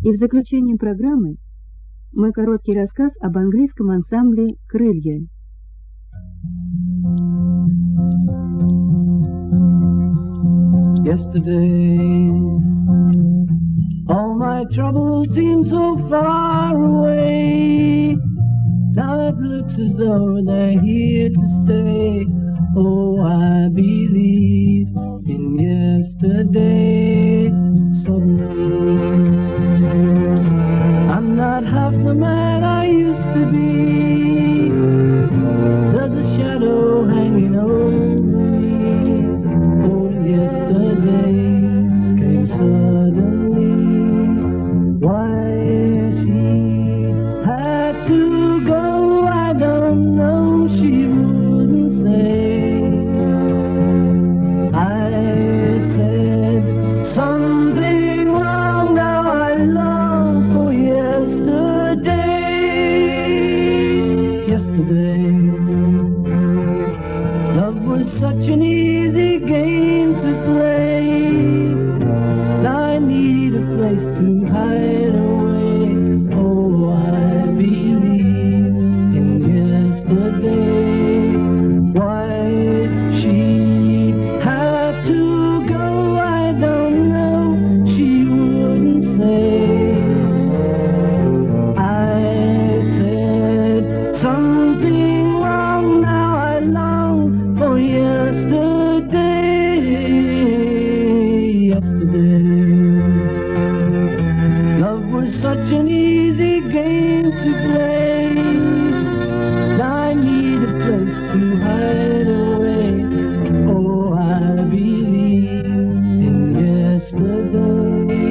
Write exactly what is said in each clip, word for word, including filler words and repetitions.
И в заключение программы мой короткий рассказ об английском ансамбле «Крылья». Yesterday, all my troubles seem so far away. Now it looks as though they're here to stay. Oh, I believe in yesterday. Suddenly, I'm not half the man I used to be. There's a shadow hanging over me. Oh, yesterday came suddenly. Why she had to go, I don't know. She wouldn't say. I said something wrong. Now I long for yesterday. Yesterday, love was such an easy game to play. Now I need a place to hide away. Oh, I believe in yesterday. Why she had to go, I don't know. She wouldn't say. I said something wrong. Now I long for yesterday. Yesterday, love was such an easy game to play. Now I need a place to hide away. Oh, I believe in yesterday.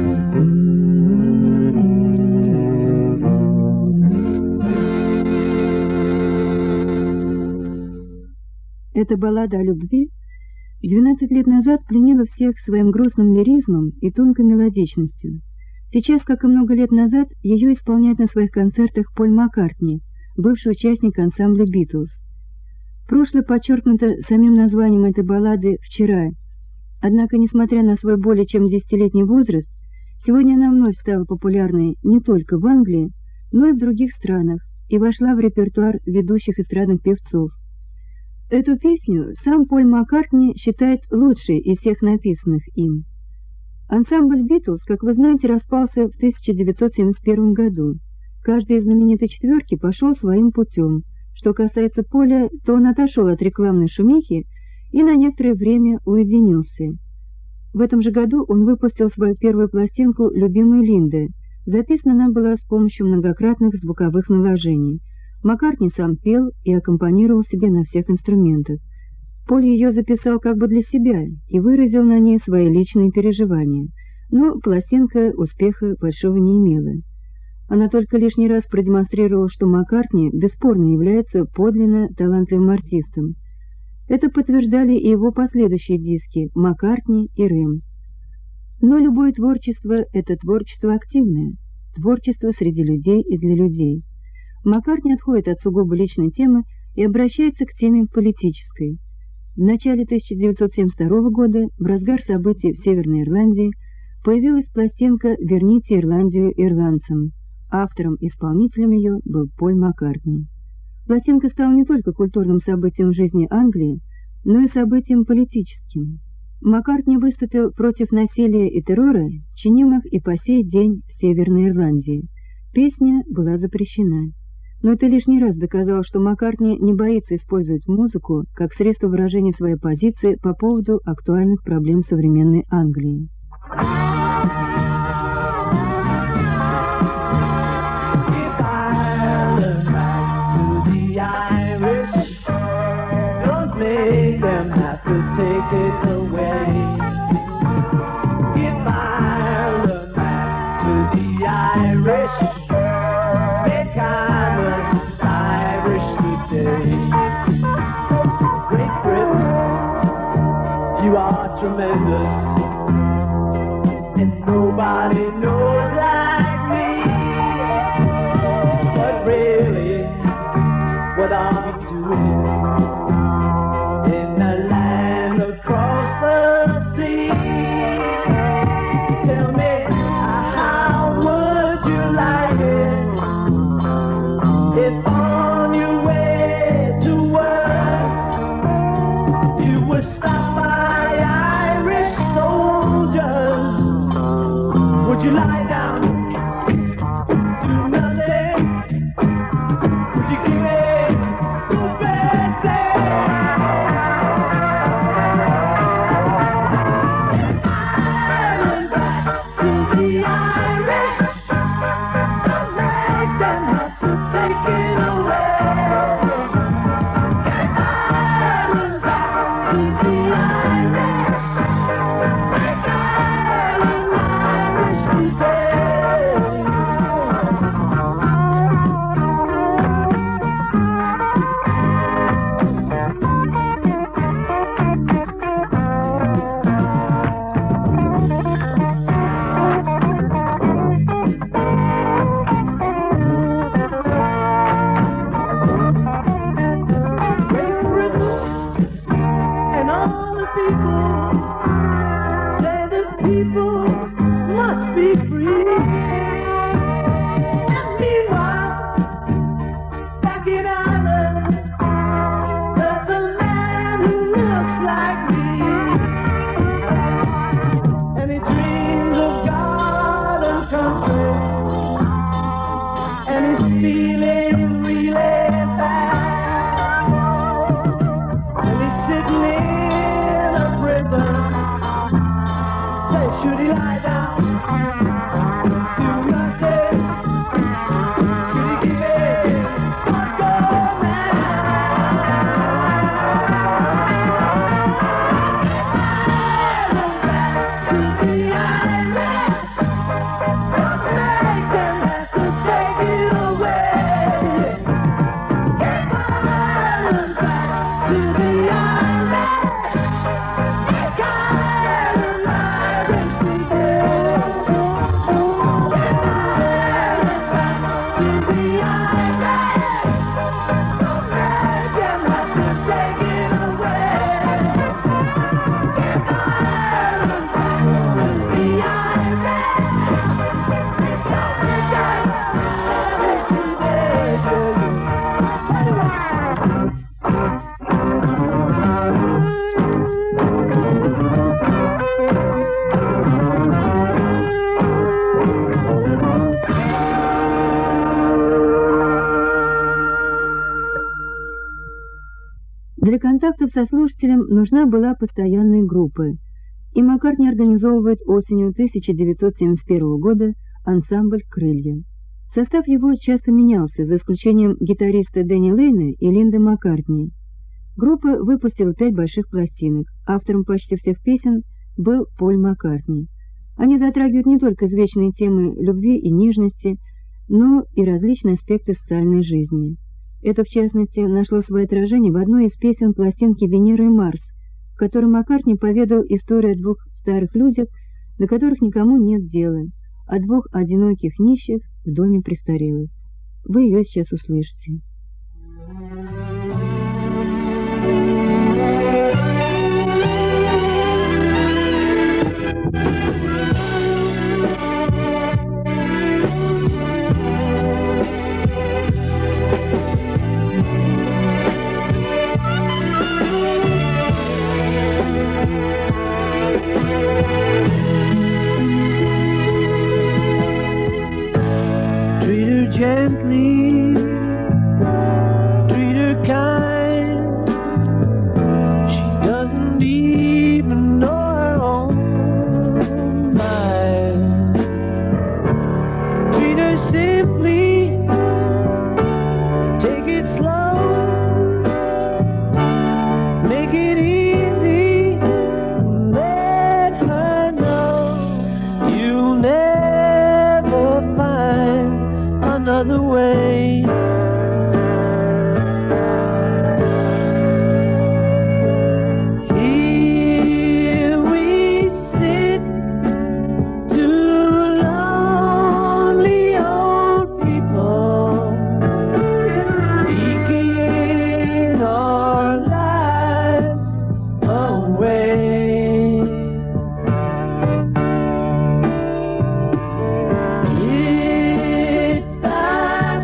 Эта баллада о любви двенадцать лет назад пленила всех своим грустным лиризмом и тонкой мелодичностью. Сейчас, как и много лет назад, ее исполняет на своих концертах Поль Маккартни, бывший участник ансамбля «Битлз». Прошлое подчеркнуто самим названием этой баллады «Вчера». Однако, несмотря на свой более чем десятилетний возраст, сегодня она вновь стала популярной не только в Англии, но и в других странах и вошла в репертуар ведущих эстрадных певцов. Эту песню сам Поль Маккартни считает лучшей из всех написанных им. Ансамбль «Битлз», как вы знаете, распался в тысяча девятьсот семьдесят первом году. Каждый из знаменитой четверки пошел своим путем. Что касается Поля, то он отошел от рекламной шумихи и на некоторое время уединился. В этом же году он выпустил свою первую пластинку «Любимая Линда». Записана она была с помощью многократных звуковых наложений. Маккартни сам пел и аккомпанировал себе на всех инструментах. Поль ее записал как бы для себя и выразил на ней свои личные переживания, но пластинка успеха большого не имела. Она только лишний раз продемонстрировала, что Маккартни бесспорно является подлинно талантливым артистом. Это подтверждали и его последующие диски «Маккартни» и «Рэм». Но любое творчество — это творчество активное, творчество среди людей и для людей. Маккартни отходит от сугубо личной темы и обращается к теме политической. В начале тысяча девятьсот семьдесят второго года, в разгар событий в Северной Ирландии, появилась пластинка «Верните Ирландию ирландцам». Автором-исполнителем ее был Поль Маккартни. Пластинка стала не только культурным событием в жизни Англии, но и событием политическим. Маккартни выступил против насилия и террора, чинимых и по сей день в Северной Ирландии. Песня была запрещена. Но это лишний раз доказало, что Маккартни не боится использовать музыку как средство выражения своей позиции по поводу актуальных проблем современной Англии. You are tremendous, and nobody knows like me. But really, what are we doing in a land across the sea? Tell me, how lie down, do nothing? Would you give me your best day? Ireland back to the Irish, don't make them have to take it away. Ireland back to the Irish, make Ireland Irish today. Great Britain and all the people say that people must be free. And meanwhile, back in Ireland, there's a man who looks like me, and he dreams of God and country, and he's feeling really bad. And he's sitting in a prison. Say, should he lie down? Do nothing? Should he give it a go now? Ireland back to the Irish, don't make them have to take it away. Ireland back to the Irish, make Ireland Irish today. Ireland back to the Irish, don't make them have to take it away. Ireland back to the Irish, don't make Для контактов со слушателем нужна была постоянная группа, и Маккартни организовывает осенью тысяча девятьсот семьдесят первого года ансамбль «Крылья». Состав его часто менялся, за исключением гитариста Дэнни Лейна и Линды Маккартни. Группа выпустила пять больших пластинок, автором почти всех песен был Поль Маккартни. Они затрагивают не только извечные темы любви и нежности, но и различные аспекты социальной жизни. Это, в частности, нашло свое отражение в одной из песен пластинки «Венера и Марс», в которой Маккартни поведал историю о двух старых людях, до которых никому нет дела, о двух одиноких нищих в доме престарелых. Вы ее сейчас услышите. Treat her gently, treat her kind. She doesn't even know her own mind. Treat her simply, take it slow, make it easy, let her know you'll never find another way. Here we sit, two lonely old people, eking our lives away. Lit by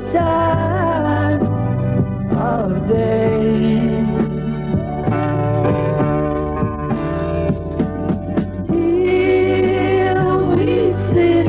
time of day. Here we sit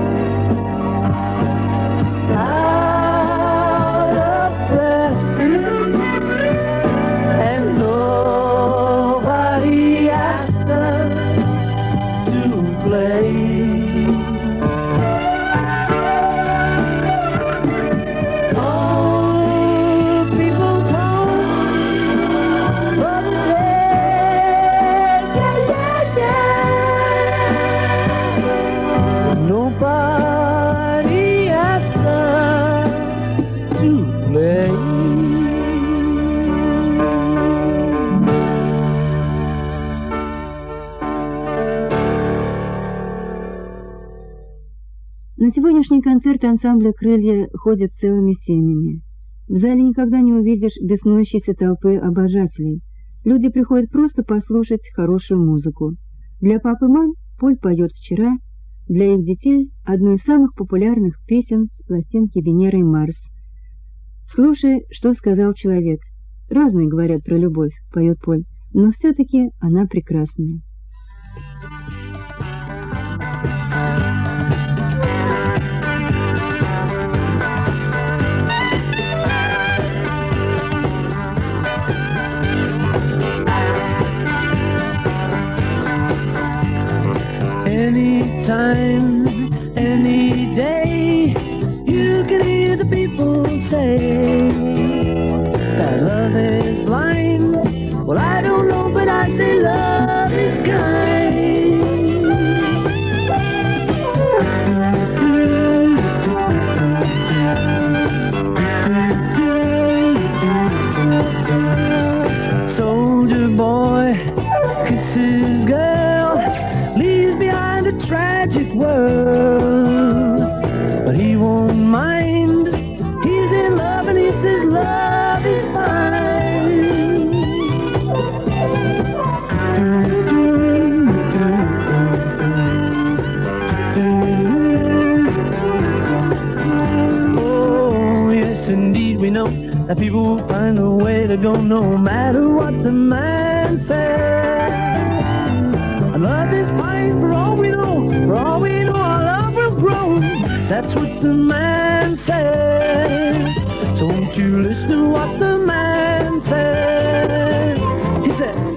out of breath, and nobody asked us to play. Nobody asked us to play. На сегодняшний концерт ансамбля «Крылья» ходят целыми семьями. В зале никогда не увидишь беснующейся толпы обожателей. Люди приходят просто послушать хорошую музыку. Для папы и мам Поль поет «Вчера», для их детей одну из самых популярных песен с пластинки «Венера и Марс». «Слушай, что сказал человек». Разные говорят про любовь, поет Поль, но все-таки она прекрасная. Anytime, any day, you can hear the people say that love is blind. Well, I don't know, but I say love is kind. Soldier boy kisses girl, leaves behind a tragic world, but he won't mind. He's in love and he says love is fine. Oh, yes, indeed, we know that people will find a way to go no matter what the man says. Love is fine for all we know, for all we know our love will grow. That's what the man said. So won't you listen to what the man said? He said